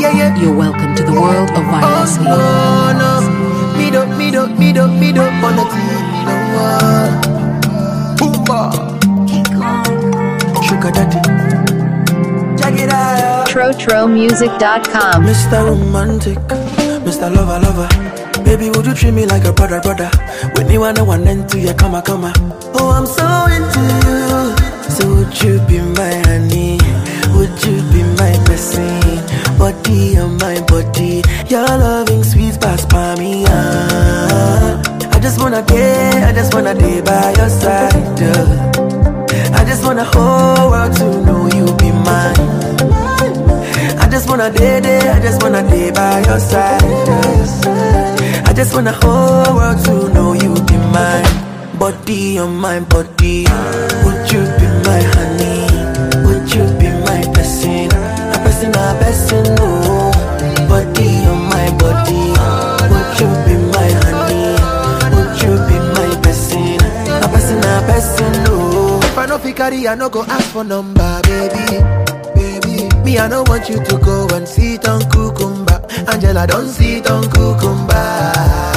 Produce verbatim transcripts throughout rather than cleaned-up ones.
yeah, yeah. You're welcome to the world of Virus Oh, oh no, me do, me do, me do, me do, on the team, no one. Boomba, sugar daddy, check it out. Trotro Music dot com. Mister Romantic, Mister Lover, lover. Baby, would you treat me like a brother, brother? When you wanna one end to your come, come. Oh, I'm so into you. So would you be my honey? Would you be my blessing? Body on my body, your loving sweet past by me. Ah. I just wanna day, I just wanna day by your side. Uh. I just wanna whole world to know you be mine. I just wanna day, day, I just wanna day by your side. Uh. I just wanna whole world to know you be mine. Body on my body, would you be my honey? Would you be my blessing? A blessing, a blessing, oh. Body on my body, would you be my honey? Would you be my blessing? A blessing, a blessing, oh. If I no fit carry, I no go ask for number, baby, baby. Me, I don't want you to go and sit on cucumber. Angela, don't sit on cucumber.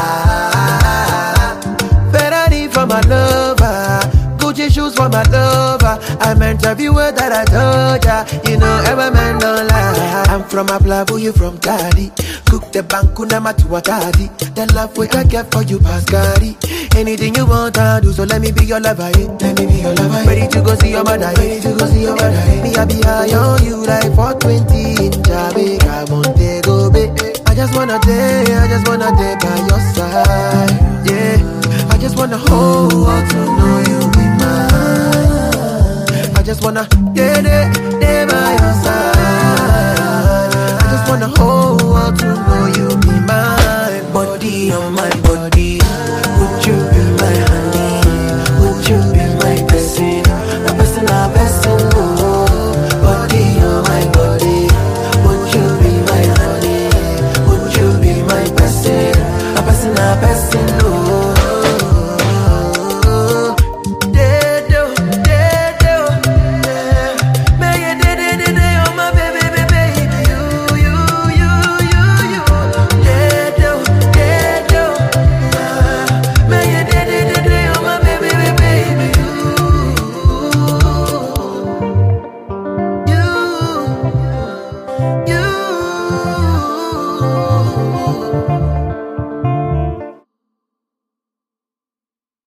Ferrari for my lover, Gucci shoes for my lover. I meant every word that I told ya. You know every man don't lie. I'm from Ablabu, you from Tadi. Cook the bankuna matuatadi. The love we I get for you, Pascari. Anything you want, I'll do. So let me be your lover, eh? Let me be your lover. Ready to go see your mother, ready to go see your mother. Eh? Me I be high on you like four twenty in Jamaica, Montego Bay. I just wanna day, I just wanna day by your side, yeah. I just wanna hold on to know you be mine. I just wanna, yeah, yeah, yeah.